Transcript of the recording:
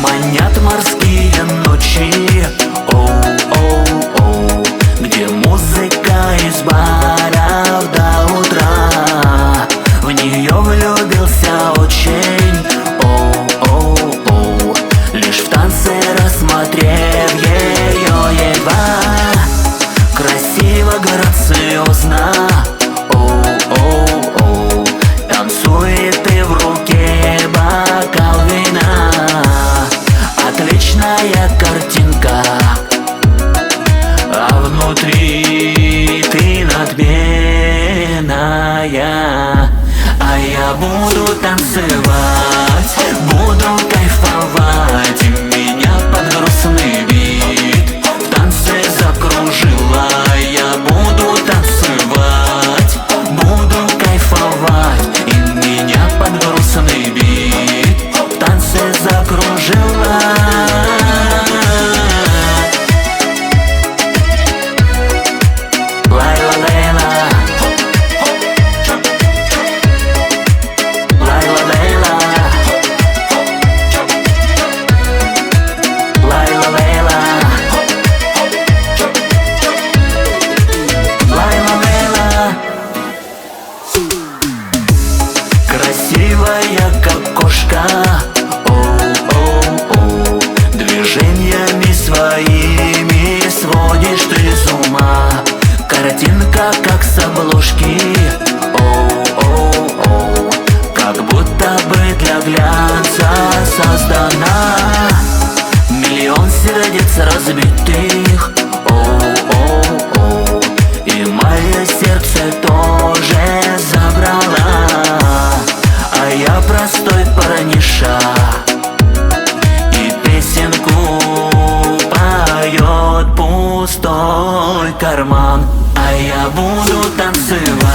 Манят морские ночи, оу-оу-оу, где музыка из баров до утра. В нее влюбился очень, оу-оу-оу, лишь в танце рассмотрев ее едва. Красиво, грациозно, оу-оу-оу, танцует и в руке бокал вина. Отличная картинка, а внутри ты надменная. А я буду танцевать, буду кайфовать, и меня под грустный бит в танце закружила. Я буду танцевать, буду кайфовать, и меня под грустный бит в танце закружила. Красивая, как кошка, оу-оу-оу, движениями своими сводишь ты с ума. Картинка, как с обложки, оу-оу-оу, как будто бы для глянца создана. Миллион сердец разбитых, оу-оу-оу, и мое сердце тоже забрала. А я простой парниша, и песенку поет пустой карман. А я буду танцевать,